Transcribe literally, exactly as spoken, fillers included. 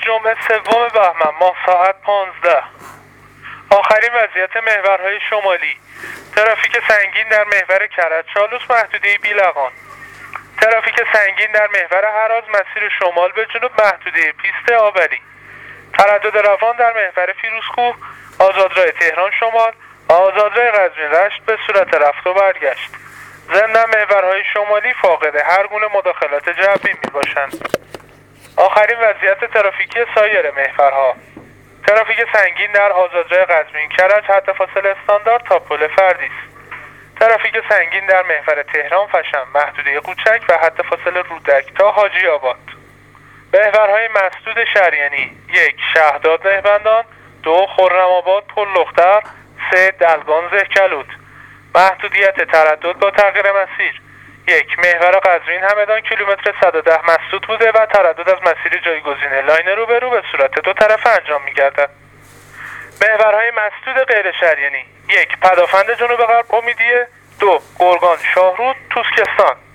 جمعه سوم بهمن ماه ساعت پانزده. آخرین وضعیت محورهای شمالی: ترافیک سنگین در محور کرج چالوس محدوده بیلقان. ترافیک سنگین در محور هراز مسیر شمال به جنوب محدوده پیست آبری. تردد روان در محور فیروزکوه آزادراه تهران شمال و آزادراه قزوین رشت به صورت رفت و برگشت. ضمن محورهای شمالی فاقد هر گونه مداخلات جبری می باشند. آخرین وضعیت ترافیکی سایر محورها: ترافیک سنگین در آزادراه قزوین کرج حد فاصله استاندارد تا پل فردیس. ترافیک سنگین در محور تهران فشم محدوده قوچک و حد فاصله رودک تا حاجی آباد. محورهای مسدود شریانی: یک شهداد مهمندان، دو خرم آباد پل لختر، سه دلبان زهکلود. محدودیت تردد با تغییر مسیر: یک محور قزوین همدان کیلومتر صد و ده مسدود بوده و تردد از مسیر جایگزین لاین روبرو به صورت دو طرفه انجام می‌گردد. محورهای مسدود غیر شریانی: یک پدافند جنوب غرب امیدیه، دو گرگان شاهرود توسکستان.